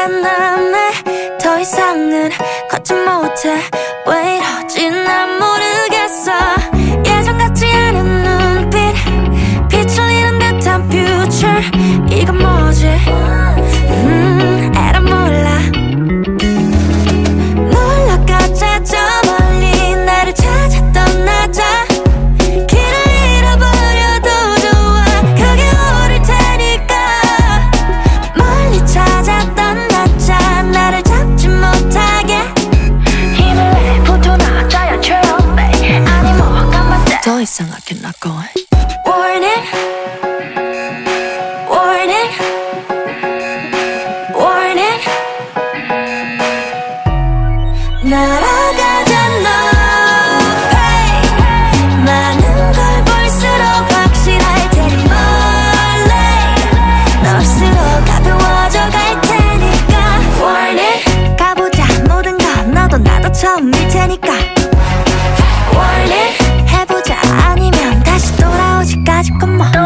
미안함에 더 이상은 걷지 못해. 왜 이러지 난 모르겠어. 예전 같지 않은 눈빛, 빛을 잃은 듯한 future. 이건 뭐지? 에라 몰라. 놀러가자 저 멀리 나를 찾아 떠나자. 길을 잃어버려도 좋아. 크게 오를 테니까. 멀리 찾아 떠나자. 나를 잡지 못하게. 힘을 내 붙어나자야 최연배. 아니 뭐 가만둬. 더 이상 I cannot go. Warning, warning, warning. 날아가자 너. Hey. 많은 걸 볼수록 확실할 테니 멀리. 너일수록 가벼워져 갈 테니까. Warning. 가보자 모든 건 너도 나도 처음일 테니까. Warning. 해보자 아니면 다시 돌아오지까지 come on.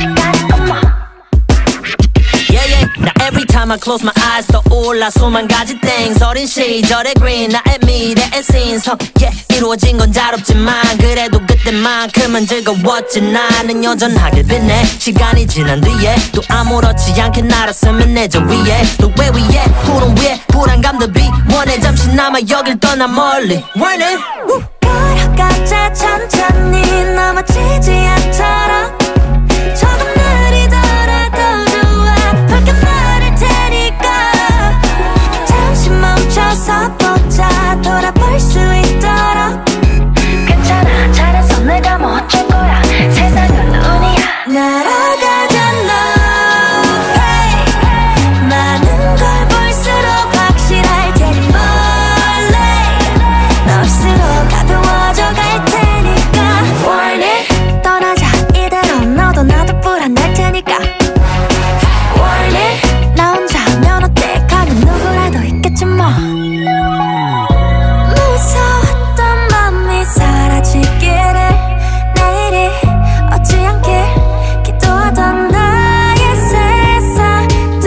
Yeah, yeah. Now every time I close my eyes 떠올라 수만 가지 things. 어린 시절의 green 나의 미래의 신성. Yeah, 이루어진 건 잘 없지만 그래도 그때만큼은 즐거웠지. 나는 여전하게 빛내. 시간이 지난 뒤에 또 아무렇지 않게 날았으면 내 저 위에. 또 왜 위에 구름 위에 불안감도 비원해. 잠시나마 여길 떠나 멀리. Warning. 걸어가자 천천히 넘어지지 않도록. 조금 느리더라도 좋아. 밝게 말할 테니까. 잠시 멈춰서 보자. 돌아볼 수 있도록. 괜찮아 잘해서 내가 멋질 거야. 세상은 운이야. 날아가자 너. Hey. 많은 걸 볼수록 확실할 테니 멀리. 너일수록 가벼워져 갈 테니까. Warning. 떠나자 이대로 너도 나도 불안할 테니까. Warning. 나 혼자면 어때? 가면 누구라도 있겠지 뭐. 무서웠던 맘이 사라지기를 내일이 어찌 않길 기도하던 나의 세상도.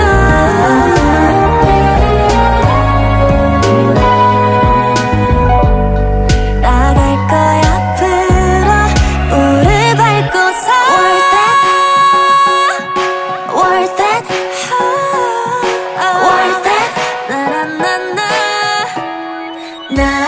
나갈 거야 앞으로 우를 밟고서. Worth it, worth it, 나나나나.